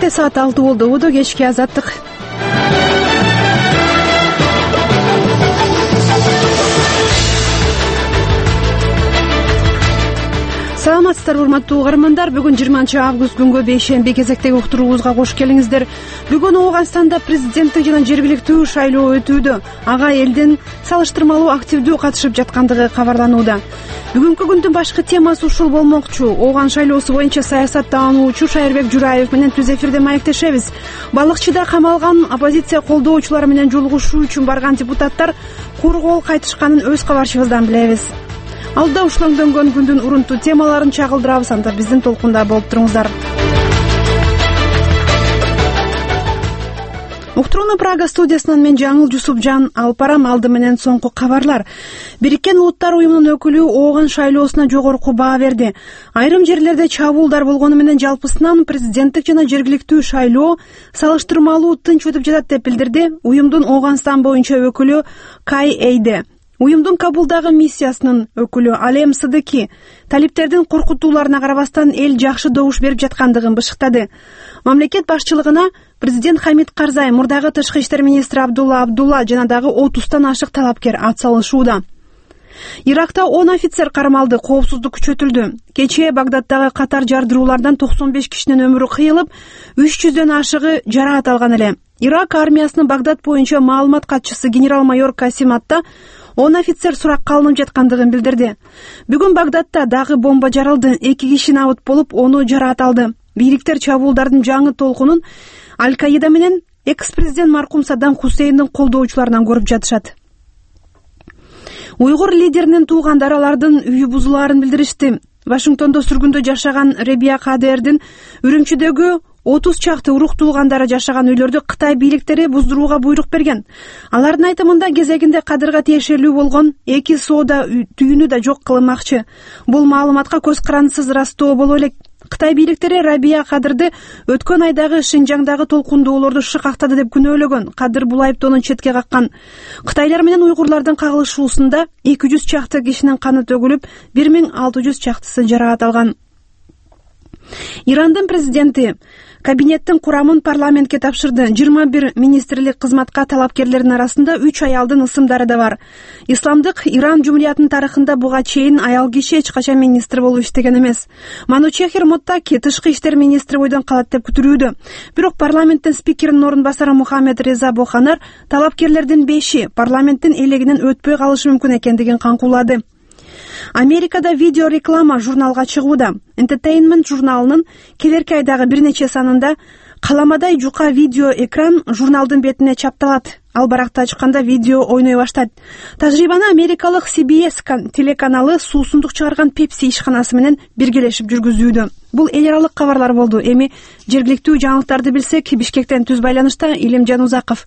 Кенте саат 6 болду. Убуду кечки азаттык. Саламатсыздарбы, урматтуу угармандар. Бүгүн 20-август күнгө бейшемби кезектеги уктуруубузга кош келиңиздер. Бүгүн Ооганстанда президенттик жана жергиликтүү шайлоо өтүүдө. Ага элдин салыштырмалуу активдүү катышып жаткандыгы кабарланууда. Бүгүнкү күндүн башкы темасы ушул болмокчу. Ооган шайлоосу боюнча саясаттануучу Шайырбек Жураев менен түз эфирде маектешебиз. Балыкчыда камалган оппозиция колдоочулары менен жолугушуу үчүн барган депутаттар куру кол кайтышканын өз кабарчыбыздан билебиз. Алда ушул өңдөнгөн күндүн урунтуу темаларын чагылдырабыз, анда биздин толкунда болуп туруңуздар. Уктурууну Прага студиясынан мен Жаңыл Жусупжан алып барам. Алды менен соңку кабарлар. Бириккен Улуттар уюмунун өкүлү Ооган шайлоосуна жогорку баа берди. Айрым жерлерде чабуулдар болгону менен жалпысынан президенттик жана жергиликтүү шайлоо салыштырмалуу тынч өтүп жатат деп билдирди уюмдун Ооганстан боюнча өкүлү Кай Эйде. Уюмдун Кабулдагы миссиясынын өкүлү Алем Сыдыки талиптердин коркутууларына карабастан эл жакшы добуш берип жаткандыгын бышыктады. Мамлекет башчылыгына президент Хамид Карзай, мурдагы тышкы иштер министри Абдулла Абдулла жана дагы 30тан ашык талапкер ат салышууда. Иракта 10 офицер кармалды, коопсуздук күчөтүлдү. Кечээ Багдаддагы катар жардыруулардан 95 кишинин өмүрү кыйылып, 300дөн ашыгы жараат алган эле. Ирак армиясынын Багдад боюнча маалымат катчысы генерал-майор Касим Атта 10 офицер суракка алынып жаткандыгын билдирди. Бүгүн Багдадда дагы бомба жарылды, 2 киши набыт болуп, onu жараат алды. Бийликтер чабуулдардын жаңы толкунун Аль-Каида менен экс-президент маркум Саддам Хусейндин колдоочуларынан көрүп жатышат. Уйгур лидеринин туугандары алардын үйү бузулаарын билдиришти. Вашингтондо сүргүндө жашаган Ребия Кадердин Үрүмчүдөгү 30 чакты урук туугандары жашаган үйлөрдү Кытай бийликтери буздурууга буйрук берген. Алардын айтымында кезегинде Кадырга тиешелүү болгон 2 соода түйүнү да жок кылынмакчы. Бул маалыматка көз карандысыз ырастоо боло элек. Кытай бийликтери Рабия Кадырды өткөн айдагы Шинжаңдагы толкундоолорду шыкактады деп күнөөлөгөн. Кадыр бул айыптоонун четке каккан. Кытайлар менен уйгурлардын кагылышуусунда 200 чакты кишинин каны төгүлүп, 1600 чактысы жараат алган. Ирандын президенти кабинеттин курамын парламентке тапшырды. 21 министрлик кызматка талапкерлердин арасында 3 аялдын ысымдары да бар. Исламдык Иран жумуриятынын тарыхында буга чейин аял киши эч качан министр болуп иштеген эмес. Манучехир Моттаки тышкы иштер министри бойдон калат деп күтүлүүдө. Бирок парламенттин спикеринин орун басары Мухаммед Реза Боханар талапкерлердин 5-и парламенттин элегинен өтпөй калышы мүмкүн экендигин каңкуулады. Америкада видео реклама журналга чыгууда. Entertainment журналынын келерки айдагы бир нече санында каламадай жука видео экран журналдын бетине чапталат. Ал баракта ачканда видео ойной баштайт. Тажрыйбаны америкалык CBS телеканалы суусундук чыгарган Pepsi ишканасы менен биргелешип жүргүзүүдө. Бул эл аралык кабарлар болду. Эми жергиликтүү жаңылыктарды билсек, Бишкектен түз байланышта Илим Жанузаков.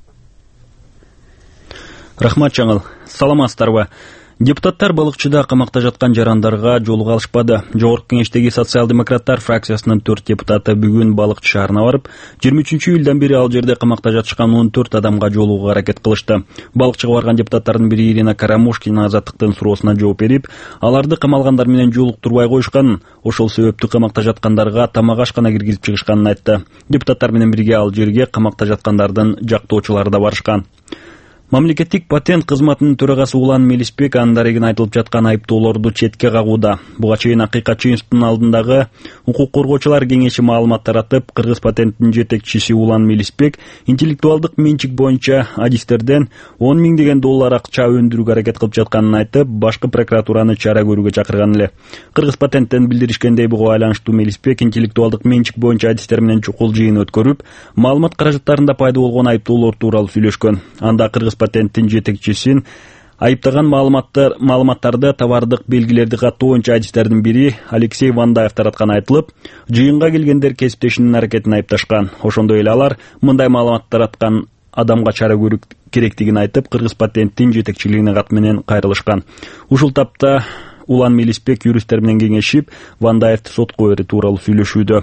Рахмат Жаңыл. Саламатсыздарбы? Депутаттар балыкчыда камакта жаткан жарандарга жолуга алышпады. Жогорку кеңештеги социал-демократтар фракциясынын 4 депутаты бүгүн балыкчы шаарына барып, 23-июлдан бери ал жерде камакта жатышкан 14 адамга жолугууга аракет кылышты. Балыкчыга барган депутаттардын бири Ирина Карамушкина азаттыктын суроосуна жооп берип, аларды камалгандар менен жолуктурбай коюшканын, ошол себептүү камакта жаткандарга тамак ашкана киргизип чыгышканын айтты. Депутаттар менен бирге ал жерге камакта жаткандардын жактоочулары да барышкан. Мамлекеттик патент кызматынын төрагасы Улан Мелисбек анын дарегин айтылып жаткан айыптоолорду четке кагууда. Буга чейин Акыйкатчы институттун алдындагы укук коргоочулар кеңеши маалымат таратып, Кыргыз патенттин жетекчиси Улан Мелисбек интеллектуалдык менчик боюнча адистерден 10 000 деген доллар акча өндүрүүгө аракет кылып жатканын айтып, башкы прокуратураны чара көрүүгө чакырган эле. Кыргыз патенттен билдиришкендей, буга байланыштуу Мелисбек интеллектуалдык менчик боюнча адистер менен чукул жыйын өткөрүп, маалымат каражаттарында пайда болгон айыптоолор тууралуу сүйлөшкөн. Анда Кыргыз патенттин жетекчисин айыптаган маалыматтарды товардык белгилерди каттоо боюнча адистердин бири Алексей Вандаев таратканы айтылып, жыйынга келгендер кесиптешинин аракетин айыпташкан. Ошондой эле алар мындай маалымат тараткан адамга чара көрүү керектигин айтып, Кыргыз патенттин жетекчилигине кат менен кайрылышкан. Ушул тапта Улан Мелисбек юристтер менен кеңешип, Вандаевди сотко берүү тууралуу сүйлөшүүдө.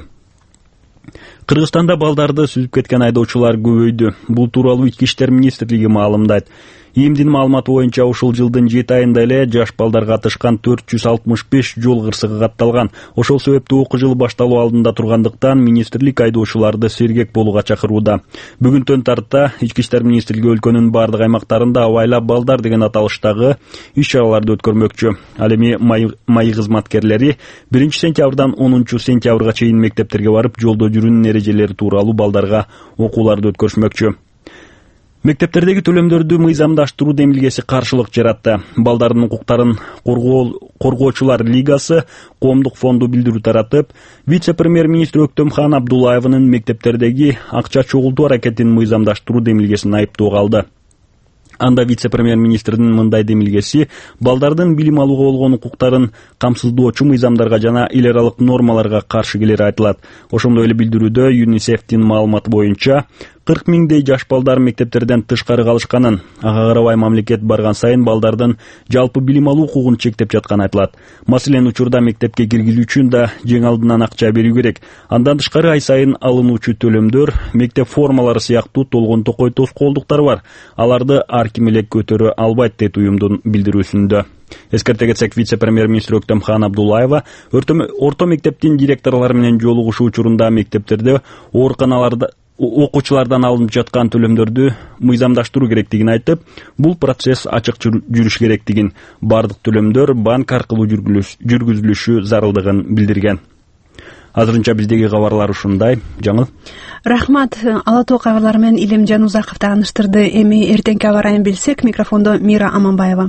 Кыргызстанда балдарды сүзүп кеткен айдоочулар көбөйдү. Бул тууралуу Ички иштер министрлиги маалымдайт. ИИМдин маалыматы боюнча ушул жылдын 7 айында эле жаш балдар катышкан 465 жол кырсыгы катталган. Ошол себептүү окуу жылы башталуу алдында тургандыктан министрлик айдоочуларды сергек болууга чакырууда. Бүгүнтөн тарта Ички иштер министрлиги өлкөнүн бардык аймактарында абайлап балдар деген аталыштагы иш-чараларды өткөрмөкчү. Ал эми майы кызматкерлери 1 сентябрдан 10 сентябрга чейин мектептерге барып, жолдо жүрүүнүн эрежелери тууралуу балдарга окууларды өткөрүшмөкчү. Мектептердеги төлөмдөрдү мыйзамдаштыруу демилгеси каршылык жаратты. Балдардын укуктарын коргоочулар лигасы коомдук фонду билдирүү таратып, вице-премьер-министр Өктөмхан Абдуллаевдин мектептердеги акча чогултуу аракетин мыйзамдаштыруу демилгесин айыптоого алды. Анда вице-премьер-министрдин мындай демилгеси балдардын билим алууга болгон укуктарын камсыздоочу мыйзамдарга жана эл аралык нормаларга каршы келери айтылат. Ошондой эле билдирүүдө ЮНИСЕФтин маалыматы боюнча 40 миңдей жаш балдар мектептерден тышкары калышканын, ага карабай мамлекет барган сайын балдардын жалпы билим алуу укугун чектеп жатканы айтылат. Маселен, учурда мектепке киргизүү үчүн да жең алдынан акча берүү керек. Андан тышкары ай сайын алынуучу төлөмдөр, мектеп формалары сыяктуу толгон токой тоскоолдуктар бар. Аларды ар ким эле көтөрө албайт, дейт уюмдун билдирүүсүндө. Эскерте кетсек, вице-премьер-министр Өктөмхан Абдуллаева орто мектептин директорлору менен жолугушуу учурунда мектептерде, ооруканаларда окуучулардан алынып жаткан төлөмдөрдү мыйзамдаштыруу керектигин айтып, бул процесс ачык жүрүш керектигин, бардык төлөмдөр банк аркылуу жүргүзүлүшү зарылдыгын билдирген. Азырынча биздеги кабарлар ушундай. Жаңыл. Рахмат. Ала Тоо кабарлары менен Илимжан Узаков тааныштырды. Эми эртеңки аба ырайын билсек, микрофондо Мира Аманбаева.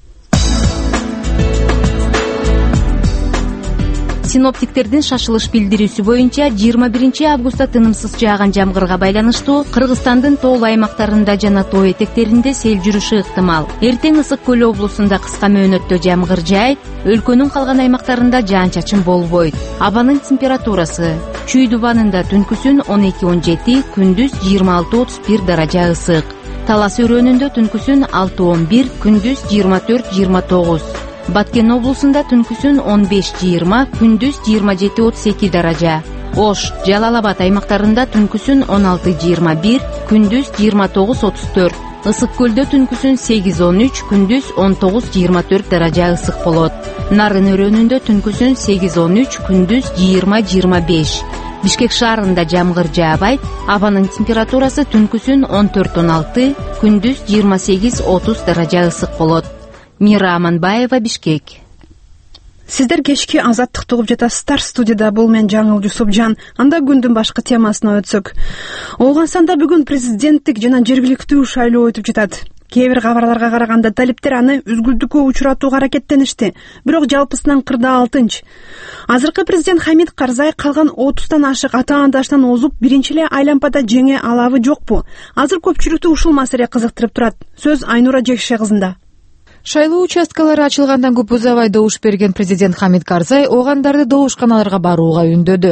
Синоптиктердин шашылыш билдирүүсү боюнча 21 августта тынымсыз жааган жамгырга байланыштуу Кыргызстандын тоолуу аймактарында жана тоо этектеринде сел жүрүшү ыктымал. Эртең Ысык көл облусунда кыска мөөнөттө жамгыр жаайт, өлкөнүн калган аймактарында жаан-чачын болбойт. Абанын температурасы Чүй дубанында түнкүсүн 12-17, күндүз 26-31 даража ысык. Талас өрөөнүндө түнкүсүн 6-11, күндүз 24-29. Баткен облусунда түнкүсүн 15-20, күндүз 27-32 даража. Ош, Жалал-Абад аймактарында түнкүсүн 16-21, күндүз 29-34. Ысык көлдө түнкүсүн 8-13, күндүз 19-24 даража ысык болот. Нарын өрөөнүндө түнкүсүн 8-13, күндүз 20-25. Бишкек шаарында жамгыр жаабайт. Абанын температурасы түнкүсүн 14-16, күндүз 28-30 даража ысык болот. Мира Аманбаева, Бишкек. Сиздер кечки Азаттыкты угуп жатасыздар. Студияда бул мен Жаңыл Жусупжан. Анда күндүн башкы темасына өтсөк. Ооганстанда бүгүн президенттик жана жергиликтүү шайлоо өтүп жатат. Кээ бир кабарларга караганда талиптер аны үзгүлтүккө учуратууга аракеттеништи. Бирок жалпысынан 46-ынчы. Азыркы президент Хамид Карзай калган 30тан ашык ата-андаштан озуп, биринчи эле айлампада жеңе алабы жокпу? Азыр көпчүлүктү ушул маселе кызыктырып турат. Сөз Айнура Жекше кызында. Шайлоо участкалары ачылгандан көп узабай добуш берген президент Хамид Карзай оогандарды добушканаларга барууга үндөдү.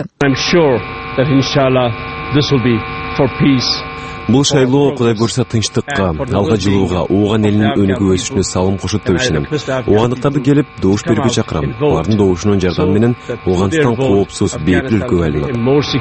Бул шайлоо Кудай буйрса тынчтыкка, алга жылууга, ооган элинин өнүгүү өсүшүнө салым кошот деп ишенем. Оогандыктарды келип добуш берүүгө чакырам. Алардын добушунун жардамы менен Ооганстан коопсуз, бейпил өлкөгө айланат.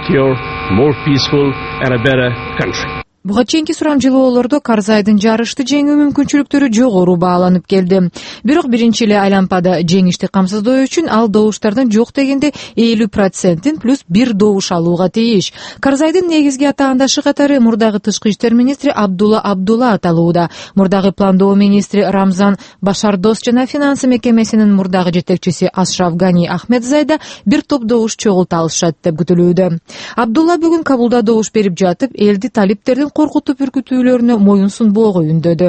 Буга чейинки сурамжылоолордо Карзайдын жарышты жеңүү мүмкүнчүлүктөрү жогору бааланып келди. Бирок биринчи эле айлампада жеңишти камсыздоо үчүн ал добуштардын жок дегенде 50%-тин плюс 1 добуш алууга тийиш. Карзайдын негизги ата-андашы катары мурдагы тышкы иштер министри Абдулла аталууда. Мурдагы пландоо министри Рамзан Башардос жана финансы мекемесинин мурдагы жетекчиси Ашраф Гани Ахмедзайда бир топ добуш чогулта алышат деп күтүлүүдө. Абдулла бүгүн Кабулда добуш берип жатып, элди талиптердин коркутуп үркүтүүлөрүнө моюн сунбоого үндөдү.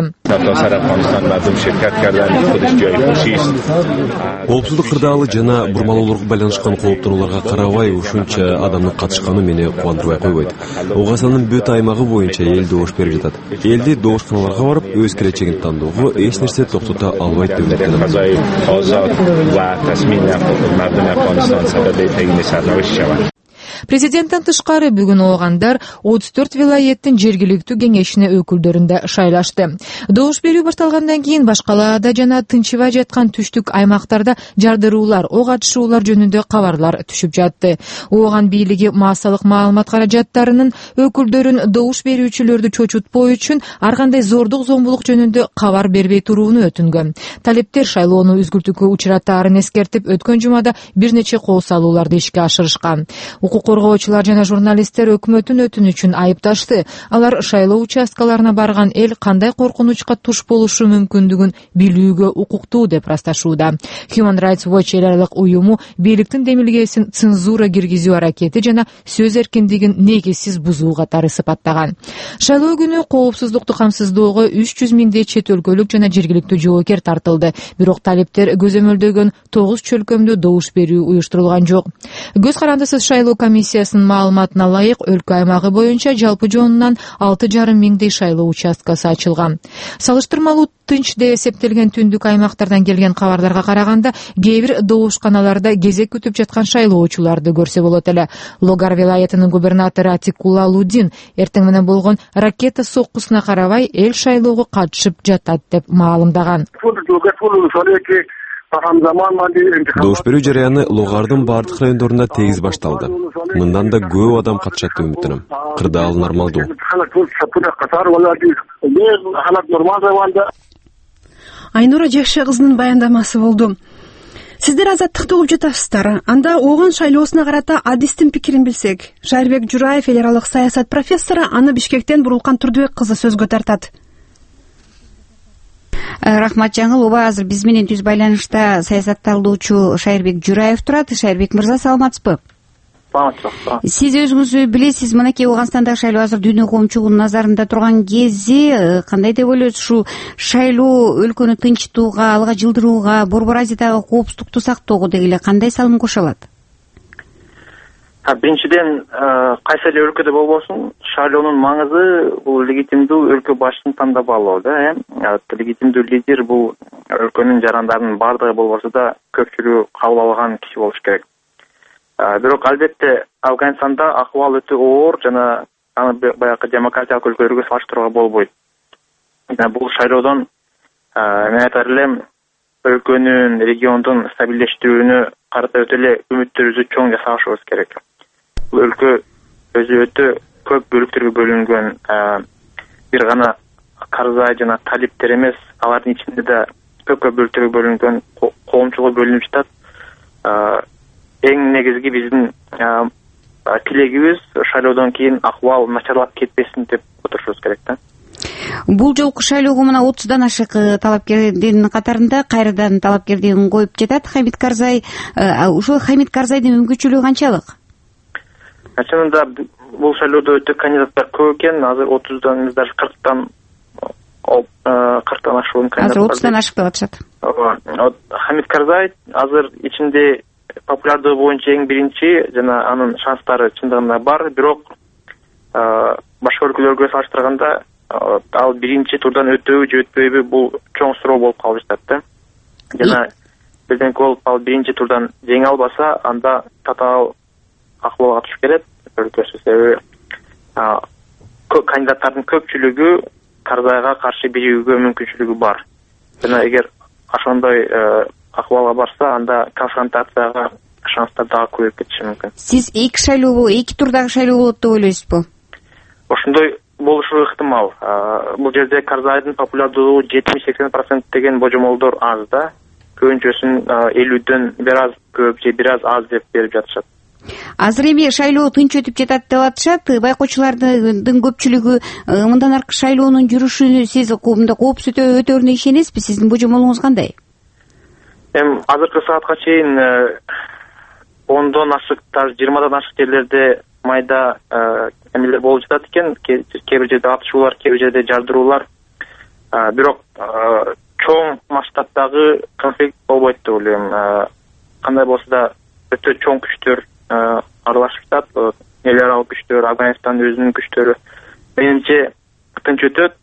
Коопсуздук кырдаалы жана бурмалоолорго байланышкан кооптонууларга карабай ушунча адамдын катышканы мени кубандырбай койбойт. Ооганстандын бүт аймагы боюнча эл добуш берип жатат. Элди добушканаларга барып өз келечегин тандоого эч нерсе токтото албайт деп Президенттен тышкары бүгүн оогандар 34 вилайеттин жергиликтүү кеңешине өкүлдөрүн да шайлашты. Добуш берүү башталгандан кийин башкалаада жана тынчыбай жаткан түштүк аймактарда жардыруулар, ок атышуулар жөнүндө кабарлар түшүп жатты. Ооган бийлиги массалык маалымат каражаттарынын өкүлдөрүн добуш берүүчүлөрдү чочутпоо үчүн ар кандай зордук зомбулук жөнүндө кабар бербей турууну өтүнгөн. Талептер шайлоону үзгүлтүүгө учураттаарын эскертип, өткөн жумада бир нече кол салууларды ишке ашырышкан. Укук коргоочулар жана журналисттер өкмөттүн өтүнүчүн айыпташты. Алар шайлоо участкаларына барган эл кандай коркунучка туш болушу мүмкүндүгүн билүүгө укуктуу деп ырасташууда. Human Rights Watch эл аралык уюму бийликтин демилгесин цензура киргизүү аракети жана сөз эркиндигин негизсиз бузуу катары сыпаттаган. Шайлоо күнү коопсуздукту камсыздоого 300 миңдей чет өлкөлүк жана жергиликтүү жоокер тартылды. Бирок талептер көзөмөлдөгөн 9 чөлкөмдө добуш берүү уюштурулган жок. Көз карандысыз шайлоо комиссиясынын маалыматына ылайык, өлкө аймагы боюнча жалпы жонунан 6,5 миңдей шайлоо участкасы ачылган. Салыштырмалуу тынч деп эсептелген түндүк аймактардан келген кабарларга караганда, кээ бир добушканаларда кезек күтүп жаткан шайлоочуларды көрсө болот эле. Логар вилаятынын губернатору Атикулла Лудин эртең менен болгон ракета соккусуна карабай эл шайлоого катышып жатат деп маалымдаган. Добуш берүү жараяны Логардын бардык райондорунда тегиз башталды. Мындан да көп адам катышат деп үмүттөнөм. Кырдаал нормалдуу. Айнура Жакшы кызынын баяндамасы болду. Сиздер азаттыкты угуп жатасыздар. Анда ооган шайлоосуна карата адистин пикирин билсек, Шайырбек Жураев эл аралык саясат профессору, аны Бишкектен Бурулкан Турдубек кызы сөзгө тартат. Рахмат Жаңыл, ооба, азыр биз менен түз байланышта саясатталуучу Шайырбек Жураев турат. Шайырбек мырза, саламатсызбы? Сиз өзүңүз билесиз, мынакей Ооганстандагы шайлоо азыр дүйнө коомчулугунун назарында турган кези, кандай деп ойлойсуз? Ушу шайлоо өлкөнү тынчтууга, алга жылдырууга, Борбор Азиядагы коопсуздукту сактоого деги эле кандай салым кошо алат? Биринчиден, кайсы эле өлкөдө болбосун, шайлоонун маңызы бул легитимдүү өлкө башчысын тандап алуу да. Легитимдүү лидер бул өлкөнүн жарандарынын баардыгы болбосо да көпчүлүгү кабыл алган киши болуш керек. Бирок албетте Афганистанда акыбал өтө оор жана аны баягы демократиялык өлкөлөргө салыштырууга болбойт. Бул шайлоодон мен айтар элем өлкөнүн, региондун стабилдештирүүнү карата өтө эле үмүттөрүбүздү чоң жасашыбыз керек. Бул өлкө өзү өтө көп бөлүктөргө бөлүнгөн, бир гана Карзай жана талиптер эмес, алардын ичинде да көп бөлүктөргө бөлүнгөн коомчулук бөлүнүп жатат. Эң негизги биздин тилегибиз шайлоодон кийин акыбал начарлап кетпесин деп отурушубуз керек да. Бул жолку шайлоого мына 30дан ашык талапкердин катарында кайрадан талапкердигин коюп жатат Хамид Карзай. Ушул Хамид Карзайдын мүмкүнчүлүгү канчалык? Чынында бул шайлоодо өтө кандидаттар көп экен. Азыр 30дан, даже 40тан ашыган кандидаттар. Азыр 30дан ашык деп атышат. Хамид Карзай азыр ичинде популярдуу боюнча эң биринчи жана анын шанстары чындыгында бар, бирок башка өлкөлөргө салыштырганда ал биринчи турдан өтөбү же өтпөйбү бул чоң суроо болуп калып жатат да. Жана бирден болуп ал биринчи турдан жеңе албаса, анда татаал акыбалга түшүп кетет өлкөсү. Себеби кандидаттардын көпчүлүгү Карзайга каршы биригүүгө мүмкүнчүлүгү бар. Жана эгер ошондой акыбалга барса, анда конфронтацияга шанстар дагы көбөйүп кетиши мүмкүн. Сиз эки турдагы шайлоо болот деп ойлойсузбу? Ошондой болушу ыктымал. Бул жерде Карзайдын популярдуулугу 70-80% деген божомолдор аз да. Көбүнчөсүн 50дөн бир аз көп же бир аз деп берип жатышат. Азыр эми шайлоо тынч өтүп жатат деп атышат. Байкоочулардын көпчүлүгү мындан аркы шайлоонун жүрүшүнө сиз коопсуз өтөөрүнө ишенесизби? Сиздин божомолуңуз кандай? Азыркы саатка чейин 10дон ашык, 20дан ашык жерлерде майда эмелер болуп жатат экен. Кээ бир жерде атышуулар, кээ бир жерде жардыруулар. Бирок чоң масштабтагы конфликт болбойт деп ойлойм. Кандай болсо да өтө чоң күчтөр аралашып жатат. Эл аралык күчтөр, Афганистандын өзүнүн күчтөрү. Менимче тынч өтөт.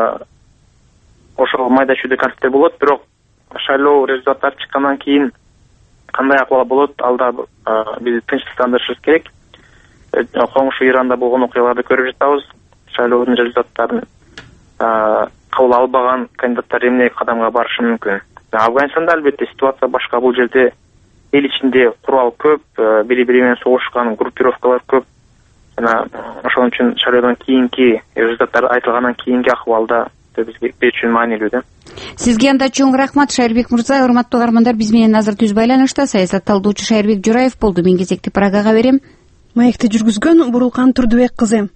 Ошол майда чүйдө конфликттер болот, бирок шайлоо результаттары чыккандан кийин кандай акыбал болот, алда биз тынчтыктандырышыбыз керек. коңшу Иранда болгон окуяларды көрүп жатабыз. Шайлоонун результаттарын кабыл албаган кандидаттар эмне кадамга барышы мүмкүн. Афганистанда албетте ситуация башка. Бул жерде эл ичинде курал көп, бири-бири менен согушкан группировкалар көп. Жана ошон үчүн шайлоодон кийинки результаттар айтылгандан кийинки акыбалда биз үчүн маанилүү да. Сизге анда чоң рахмат, Шайырбек мырза. Урматтуу угармандар, биз менен азыр түз байланышта саясат талдоочу Шайырбек Жураев болду. Мен кезекти программага берем. Маекти жүргүзгөн Бурулкан Турдубек кызы.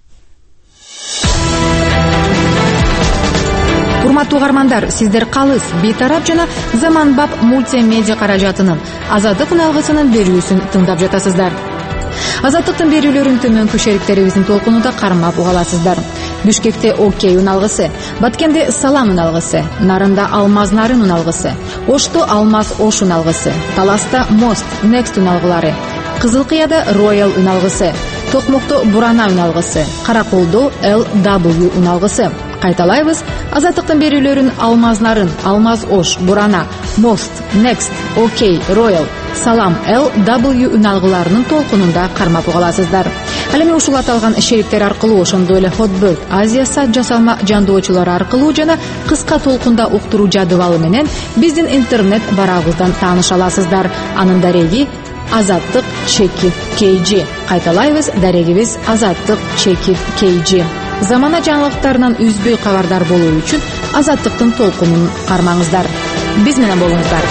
Урматтуу угармандар, сиздер Калыс, Бейтарап жана Заманбап мультимедиа каражатынын Азаттык үналгысынын берүүсүн тыңдап жатасыздар. Азаттыктын берүүлөрүн төмөнкү шериктерибиздин толкунунда кармап угаласыздар. Бишкекте Окей үналгысы, Баткенде Салам үналгысы, Нарында Алмаз Нарын үналгысы, Ошто Алмаз Ош үналгысы, Таласта Мост Next үналгылары, Кызылкыяда Royal үналгысы, Токмокто Бурана үналгысы, Караколдо LW үналгысы. Кайталайбыз, Азаттыктын берүүлөрүн Алмаз Нарын, Алмаз Ош, Бурана, Мост, Next, Окей, Royal, Салам LW үналгыларынын толкунунда кармап угаласыздар. Ал эми ушул аталган шериктер аркылуу, ошондой эле Hotbird, Азия сайт жасалма жандоочулары аркылуу жана кыска толкунда уктуруу жадыбалы менен биздин интернет барагыбыздан тааныша аласыздар. Анын дареги Азаттык_KG. Кайталайбыз, дарегибиз Азаттык_KG. Замана жаңылыктарынан үзбөй кабардар болуу үчүн Азаттыктын толкунун кармаңыздар. Биз менен болуңуздар.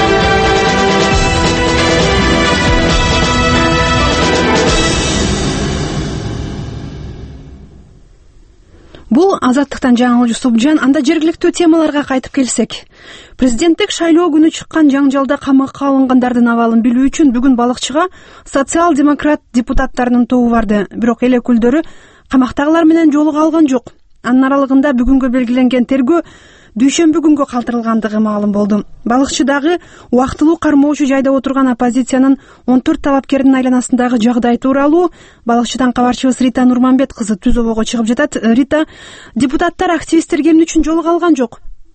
Бул Азаттыктан жаңыл Жусупжан. Анда жергиликтүү темаларга кайтып келсек, президенттик шайлоо күнү чыккан жаңжалда камакка алынгандардын абалын билүү үчүн бүгүн балыкчыга социал-демократ депутаттарынын тобу барды. Бирок эл өкүлдөрү камактагылар менен жолуга алган жок. Анын аралыгында бүгүнгө белгиленген тергөө дүйшөмбү күнгө калтырылгандыгы маалым болду. Балыкчыдагы убактылуу кармоочу жайда отурган оппозициянын 14 талапкердин айланасындагы жагдай тууралуу балыкчыдан кабарчыбыз Рита Нурманбет кызы түз обого чыгып жатат. Рита, депутаттар активисттерге эмне үчүн жолуга алган жок?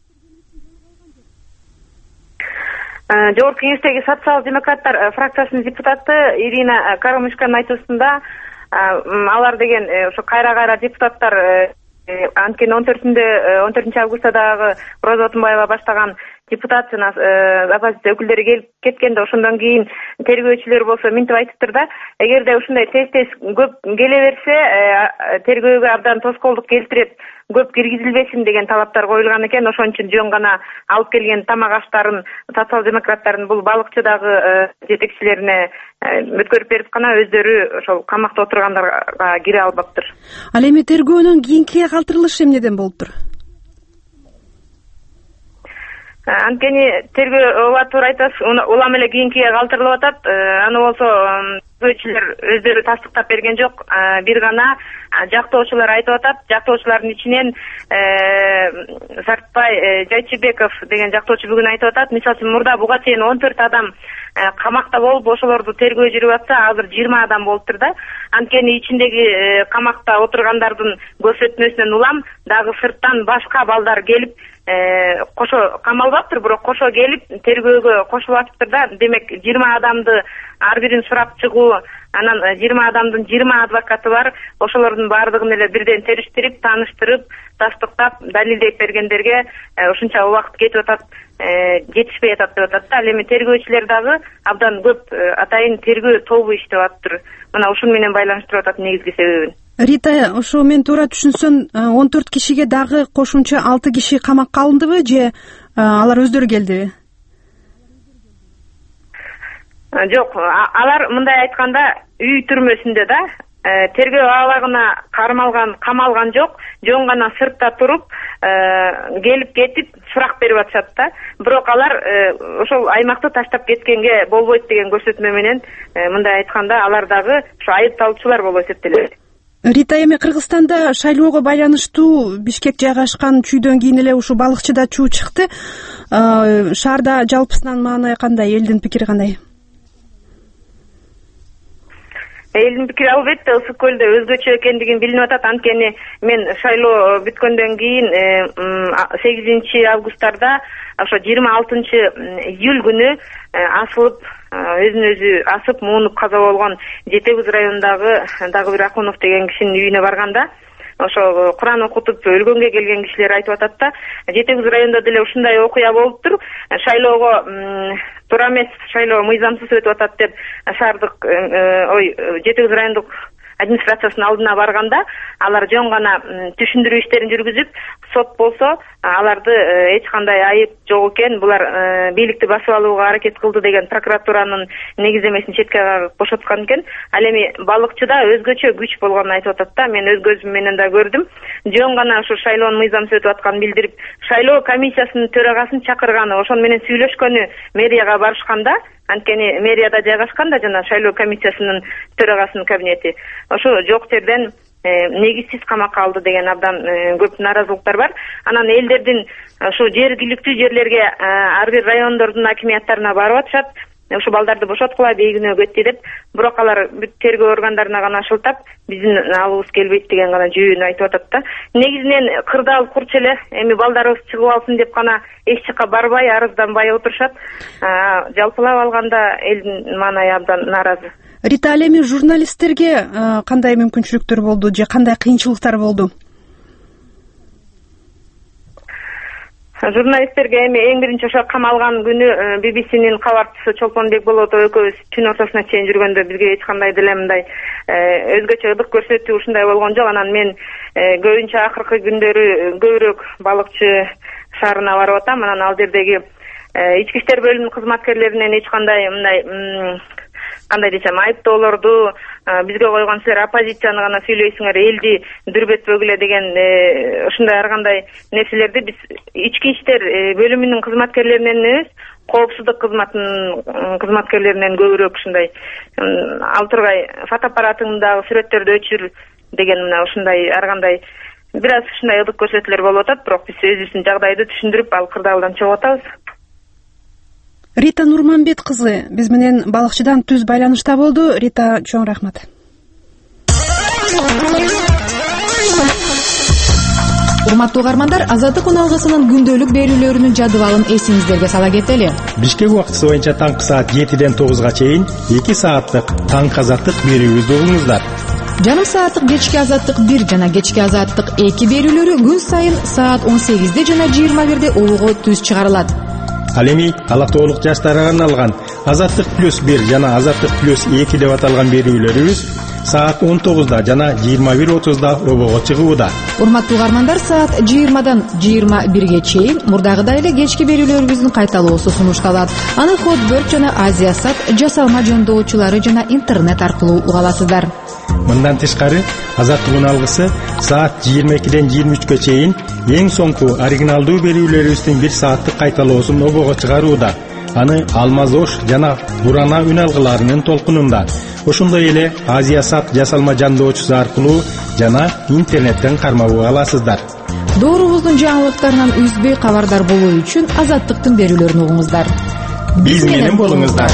Жогорку кеңештеги социал-демократтар фракциясынын депутаты Ирина Карамышканын айтуусунда алар деген ошо кайра депутаттар анткени 14 августта дагы Роза Отунбаева баштаган депутатына оппозиция өкүлдөрү келип кеткенде ошондон кийин тергөөчүлөр болсо минтип айтыптыр да, эгерде ушундай тез көп келе берсе тергөөгө абдан тоскоолдук келтирет, көп киргизилбесин деген талаптар коюлган экен. Ошон үчүн жөн гана алып келген тамак аштарын социал-демократтардын бул балыкчыдагы жетекчилерине өткөрүп берип гана өздөрү ошол камакта отургандарга кире албаптыр. Ал эми тергөөнүн кийинки калтырылышы эмнеден болуптур? Анткени тергөө ооба туура айтасыз, улам эле кийинкиге калтырылып атат. Аны болсо тергөөчүлөр өздөрү тастыктап берген жок. Бир гана жактоочулар айтып атат. Жактоочулардын ичинен Сартбай Жайчыбеков деген жактоочу бүгүн айтып атат. Мисалы үчүн мурда буга чейин 14 адам камакта болуп, ошолорду тергөө жүрүп атса, азыр 20 адам болуптур да. Анткени ичиндеги камакта отургандардын көрсөтмөсүнөн улам дагы сырттан башка балдар келип кошо камалбаптыр, бирок кошо келип тергөөгө кошулуп атыптыр да. Демек 20 адамды ар бирин сурап чыгуу, анан 20 адамдын 20 адвокаты бар. Ошолордун баардыгын эле бирден териштирип, тааныштырып, тастыктап, далилдеп бергендерге ушунча убакыт кетип атат, жетишпей атат деп атат да. Ал эми тергөөчүлөр дагы абдан көп атайын тергөө тобу иштеп атыптыр. Мына ушун менен байланыштырып атат негизги себебин. Рита, ошо мен туура түшүнсөм, 14 кишиге дагы кошумча 6 киши камакка алындыбы же алар өздөрү келдиби? Жок, алар мындай айтканда үй түрмөсүндө да, тергөө абагына камалган жок, жөн гана сыртта туруп, келип кетип сурак берип атышат да. Бирок алар ошол аймакты таштап кеткенге болбойт деген көрсөтмө менен мындай айтканда алар дагы ошо айыпталуучулар болуп эсептелет. Рита, эми Кыргызстанда шайлоого байланыштуу Бишкек жайгашкан чүйдөн кийин эле ушу балыкчыда чуу чыкты. Шаарда жалпысынан мааны кандай, элдин пикири кандай? Элдин пикири албетте Ысык көлдө өзгөчө экендигин билинип атат. Анткени мен шайлоо бүткөндөн кийин 8 августарда ошо 26 июль күнү асылып өзүн өзү асып муунуп каза болгон Жети Кыз районундагы дагы бир Акунов деген кишинин үйүнө барганда ошо Куран окутуп өлгөнгө келген кишилер айтып атат да, Жети Кыз районунда деле ушундай окуя болуптур, шайлоого туура эмес, шайлоо мыйзамсыз өтүп атат деп шаардык Жети Кыз райондук администрациясынын алдына барганда алар жөн гана түшүндүрүү иштерин жүргүзүп, сот болсо аларды эч кандай айып жок экен, булар бийликти басып алууга аракет кылды деген прокуратуранын негиздемесин четке кагып бошоткан экен. Ал эми балыкчыда өзгөчө күч болгонун айтып атат да, мен өз көзүм менен да көрдүм. Жөн гана ушу шайлоонун мыйзамсыз өтүп атканын билдирип, шайлоо комиссиясынын төрагасын чакырганы, ошону менен сүйлөшкөнү мэрияга барышканда, анткени мэрияда жайгашкан да жана шайлоо комиссиясынын төрагасынын кабинети. Ошо жок жерден негизсиз камакка алды деген абдан көп нааразылыктар бар. Анан элдердин ушу жергиликтүү жерлерге ар бир райондордун акимияттарына барып атышат. Ушу балдарды бошоткула, бейгүнөө кетти деп, бирок алар бүт тергөө органдарына гана шылтап, биздин алыбыз келбейт деген гана жүйөнү айтып атат да. Негизинен кырдаал курч эле, эми балдарыбыз чыгып алсын деп гана эч жака барбай, арызданбай отурушат. Жалпылап алганда элдин маанайы абдан нааразы. Рита, ал эми журналисттерге кандай мүмкүнчүлүктөр болду же кандай кыйынчылыктар болду? Журналисттерге эми эң биринчи ошо камалган күнү BBC'нин кабарчысы Чолпонбек Болотов экөөбүз түн ортосуна чейин жүргөндө бизге эч кандай деле мындай өзгөчө ыдык көрсөтүү ушундай болгон жок. Анан мен көбүнчө акыркы күндөрү көбүрөөк балыкчы шаарына барып атам. Анан ал жердеги ички иштер бөлүмүнүн кызматкерлеринен эч кандай мындай кандай десем, айыптоолорду бизге койгон, силер оппозицияны гана сүйлөйсүңөр, элди дүрбөтпөгүлө деген ушундай ар кандай нерселерди биз ички иштер бөлүмүнүн кызматкерлеринен эмес, коопсуздук кызматынын кызматкерлеринен көбүрөөк ушундай ал тургай фотоаппаратыңдагы сүрөттөрдү өчүр деген мына ушундай ар кандай бир аз ушундай ыдык көрсөтүүлөр болуп атат, бирок биз өзүбүздүн жагдайды түшүндүрүп, ал кырдаалдан чыгып атабыз. Рита Нурманбет кызы биз менен балыкчыдан түз байланышта болду. Рита, чоң рахмат. Урматтуу угармандар, Азаттык уналгысынын күндөлүк берүүлөрүнүн жадыбалын эсиңиздерге сала кетели. Бишкек убактысы боюнча таңкы саат 7-ден 9-га чейин 2 сааттык таңкы азаттык берүүбүздү угуңуздар. Жарым сааттык кечки азаттык 1 жана кечки азаттык 2 берүүлөрү күн сайын саат 18-де жана 21-де улугу түз чыгарылат. Ал эми алактоолук жаштарга арналган Азаттык плюс 1 жана Азаттык плюс 2 деп аталган берүүлөрүбүз саат 19-да жана 21:30-да обого чыгууда. Урматтуу угармандар, саат 20-дан 21-ге чейин мурдагыдай эле кечки берүүлөрүбүздүн кайталоосу сунушталат. Аны Хотберг жана Азиясат жасалма жондоочулары жана интернет аркылуу уга аласыздар. Мындан тышкары, Азаттык уналгысы саат 22-ден 23-ге чейин эң соңку оригиналдуу берүүлөрүбүздүн 1 сааттык кайталоосун обого чыгарууда. Аны Алмаз Ош жана Бурана үн алгыларынын толкунунда, ошондой эле Азиясат жасалма жандоочусу аркылуу жана интернеттен кармап аласыздар. Доорубуздун жаңылыктарынан үзбөй кабардар болуу үчүн Азаттыктын берүүлөрүн угуңуздар. Биз менен болуңуздар.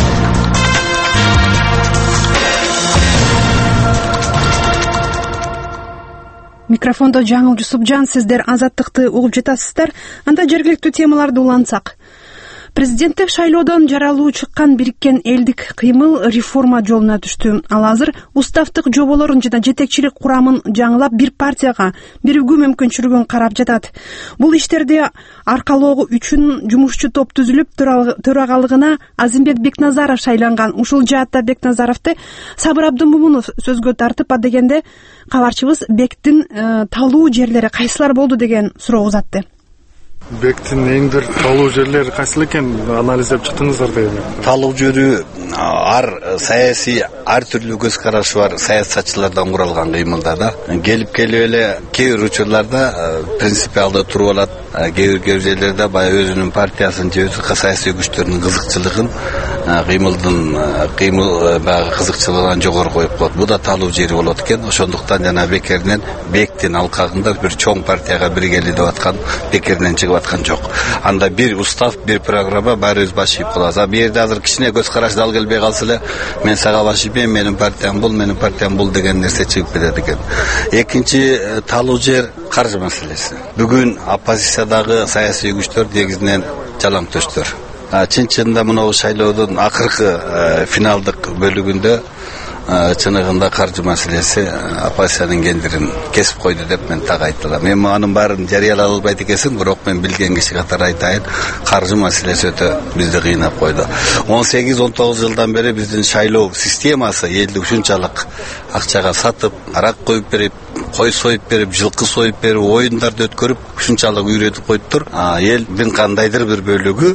Микрофондо Жаңыл Жусупжан, сиздер Азаттыкты угуп жатасыздар. Анда жергиликтүү темаларды улантсак. Президенттик шайлоодон жаралуу чыккан Бириккен элдик кыймыл реформа жолуна түштү. Ал азыр уставдык жоболорун жана жетекчилик курамын жаңылап бир партияга биригүү мүмкүнчүлүгүн карап жатат. Бул иштерди аркалоого үчүн жумушчу топ түзүлүп, төрагалыгына Азимбек Бекназаров шайланган. Ушул жаатта Бекназаровду Сабыр Абдымомунов сөзгө тартып адегенде кабарчыбыз Бектин талуу жерлери кайсылар болду деген суроо узатты. Бектин эң бир талуу жерлери кайсыл экен анализдеп чыктыңыздар дейм. Талуу жери ар саясий ар түрлүү көз карашы бар саясатчылардан куралган кыймылда да. Келип эле кээ бир учурларда принципиалдуу туруп алат. Кээ бир жерлерде баягы өзүнүн партиясын же өзү саясий күчтөрүнүн кызыкчылыгын кыймыл баягы кызыкчылыгынан жогору коюп коет. Бу да талуу жери болот экен. Ошондуктан жана Бектин алкагында бир чоң партияга биргели деп аткан Бекеринен чыгып аткан жок. Анда бир устав, бир программа баарыбыз баш ийип калабыз. Бу жерде азыр кичине көз караш дал келбей калса эле мен сага баш ийбейм, менин партиям бул деген нерсе чыгып кетет экен. Экинчи талуу жер каржы маселеси. Бүгүн оппозициядагы саясий күчтөр негизинен жалаңтөштөр. чын-чынында мынау шайлоодун акыркы финалдык бөлүгүндө чыныгында каржы маселеси оппозициянын кендирин кесип койду деп мен так айта алам. Эми анын баарын жарыялай албайт экенсиң, бирок мен билген киши катары айтайын, каржы маселеси өтө бизди кыйнап койду. 18-19 жылдан бери биздин шайлоо системасы элди ушунчалык акчага сатып, арак коюп берип, кой союп берип, жылкы союп берип, оюндарды өткөрүп, ушунчалык үйрөтүп коюптур. Элдин кандайдыр бир бөлүгү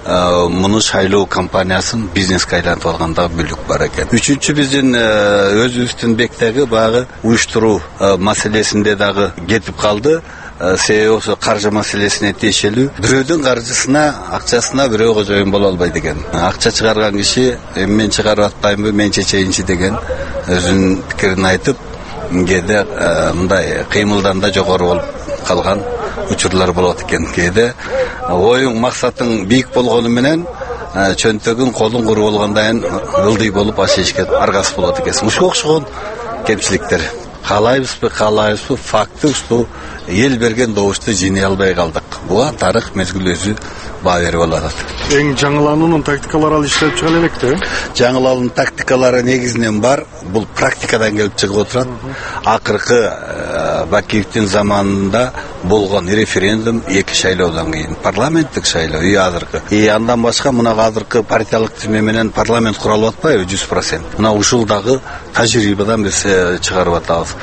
муну шайлоо компаниясын бизнеске айлантып алганда бүлүк бар экен. Үчүнчү биздин өзүбүздүн бектеги багы уюштуруу маселесинде дагы кетип калды. Себеби ошо каржы маселесине тиешелүү. Бирөөдүн каржысына, акчасына бирөө кожоюн боло албайт экен. Акча чыгарган киши мен чыгарып атпаймынбы, мен чечейинчи деген өзүнүн пикирин айтып, кээде мындай кыймылдан да жогору болуп калган учурлар болот экен. Кээде оюң максатың бийик болгону менен чөнтөгүң колуң куру болгондон кийин ылдый болуп ашишке аргасыз болот экенсиң. Ушуга окшогон кемчиликтер. Каалайбызбы, каалайбызбы, факты ушул эл берген добушту жыйнай албай калдык. Буга тарых мезгил өзү баа берип алат. Эң жаңылануунун тактикалары ал иштеп чыга электе. Жаңылануунун тактикалары негизинен бар. Бул практикадан келип чыгып отурат. Акыркы Бакиевдин заманында болгон референдум 2 шайлоодон кийин парламенттик шайлоо азыркы. Андан башка мына азыркы партиялык тизме менен парламент куралып атпайбы 100%. Мына ушул дагы тажрыйбадан биз чыгарып атабыз.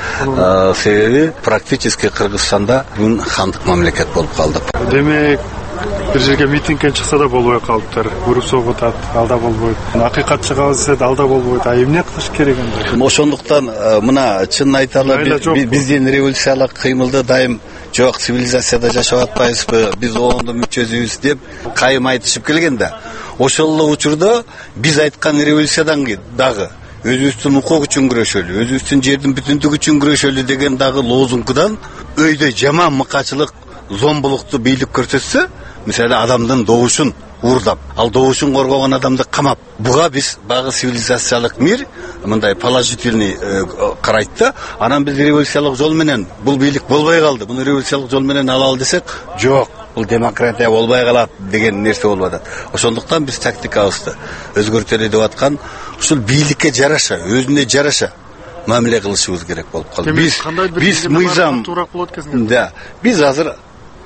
Себеби практически Кыргызстанда бул хандык мамлекет болуп калды. Демек бир жерге митингге чыкса да болбой калыптыр. Уруп согут алда болбойт. Акыйкат чыгабыз десе алда болбойт. Эмне кылыш керек энди? Ошондуктан мына чын айталы биздин революциялык кыймылды дайым жок, цивилизацияда жашап атпайбызбы, биз оңдо мүчөсүбүз деп кайым айтышып келген да. Ошол эле учурда биз айткан революциядан дагы өзүбүздүн укук үчүн күрөшөлү, өзүбүздүн жердин бүтүндүгү үчүн күрөшөлү деген дагы лозунгудан өйдө жаман мыкачылык, зомбулукту бийлик көрсөтсө, мисалы адамдын добушун уурдап, ал добушун коргогон адамды камап, буга биз багы цивилизациялык мир мындай положительный карайт да. Анан биз революциялык жол менен бул бийлик болбой калды, муну революциялык жол менен алалы десек, жок, бул демократия болбой калат деген нерсе болуп атат. Ошондуктан биз тактикабызды өзгөртөлү деп аткан, ушул бийликке жараша, өзүнө жараша мамиле кылышыбыз керек болуп калды. Биз мыйзам, да, биз азыр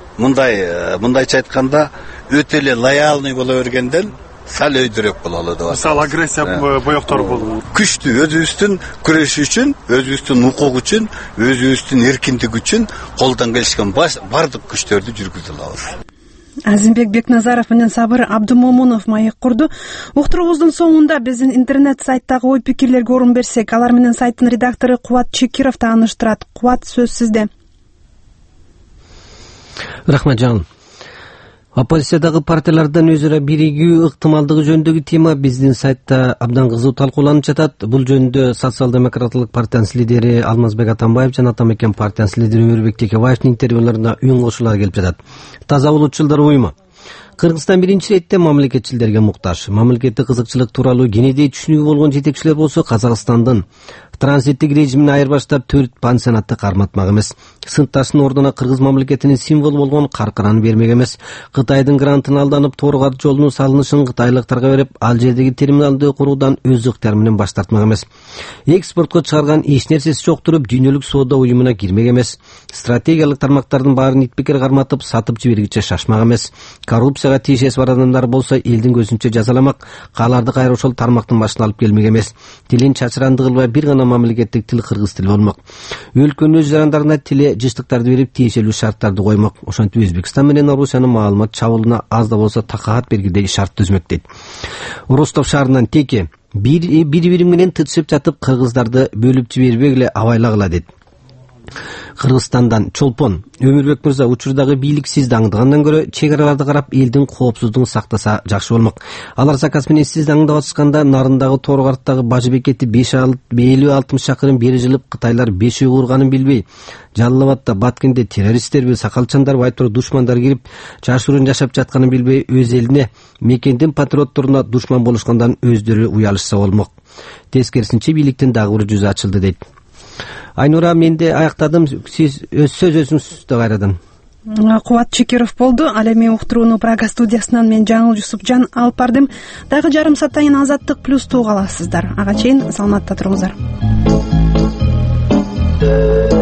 мындайча айтканда өтө эле лояльный боло бергенден сал өйдөрөөк бололу деп атат. Мисалы агрессия боектору болду. Күчтүү өзүбүздүн күрөш үчүн, өзүбүздүн укук үчүн, өзүбүздүн эркиндик үчүн колдон келишкен бардык күчтөрдү жүргүзө алабыз. Азимбек Бекназаров менен Сабыр Абдумомунов маек курду. Уктуруубуздун соңунда биздин интернет сайттагы ой пикирлерге орун берсек, алар менен сайттын редактору Кубат Чекиров тааныштырат. Кубат, сөз сизде. Рахмат жаңыл. Оппозициядагы партиялардан өзара биригүү ыктымалдыгы жөнүндөгү тема биздин сайтта абдан кызуу талкууланып жатат. Бул жөнүндө социал-демократтык партиянын лидери Алмазбек Атамбаев жана Атамекен партиясынын лидери Өмүрбек Текебаевдин интервьюларына үн кошуулар келип жатат. Таза улутчулдар уюму Кыргызстан биринчи иретте мамлекетчилерге муктаж. Мамлекеттик кызыкчылык тууралуу кенедей түшүнүгү болгон жетекчилер болсо Казакстандын транзиттик режимин айырбаштап 4 пансионатты карматмак эмес. Сыныпташынын ордуна Кыргыз мамлекетинин символу болгон каркыраны бермек эмес. Кытайдын грантын алданып Торгар жолунун салынышын кытайлыктарга берип, ал жердеги терминалды куруудан өз ыктыяры менен баш тартмак эмес. Экспортко чыгарган эч нерсеси жок туруп дүйнөлүк соода уюмуна кирмек эмес. Стратегиялык тармактардын баарын итбекер карматып сатып жибергиче шашмак эмес. Коррупцияга тиешеси бар адамдар болсо элдин көзүнчө жазаламак, кааларды кайра ошол тармактын башына алып келмек эмес. Тилин чачыранды кылбай бир гана мамлекеттик тил кыргыз тили болмок. Өлкөнүн өз жарандарына тиле жыштыктарды берип тиешелүү шарттарды коймок. Ошентип Өзбекстан менен Орусиянын маалымат чабуулуна аз да болсо такаат бергидей шарт түзмөк дейт. Ростов шаарынан Теке бири менен тытышып жатып кыргыздарды бөлүп жибербегиле абайлагыла дейт. Кыргызстандан Чолпон Өмүрбек мырза, учурдагы бийлик сизди аңдыгандан көрө чек араларды карап элдин коопсуздугун сактаса жакшы болмок. Алар заказ менен сизди аңдап атышканда Нарындагы Торгарттагы бажы бекети 50-60 чакырым бери жылып Кытайлар 5 үй курганын билбей, Жалал-Абадда, Баткенде террористтерби, сакалчандарбы, айтор душмандар кирип жашыруун жашап жатканын билбей, өз элине, мекендин патриотторуна душман болушкандан өздөрү уялышса болмок. Тескерисинче бийликтин дагы бир жүзү ачылды дейт. Айнура, мен де аяктадым, сиз сөз өзүңүздө кайрадан. Кубат Чекиров болду. Ал эми уктурууну Прага студиясынан мен Жаңыл Жусупжан алып бардым. Дагы жарым сааттан кийин Азаттык плюсту уга аласыздар. Ага чейин саламатта туруңуздар.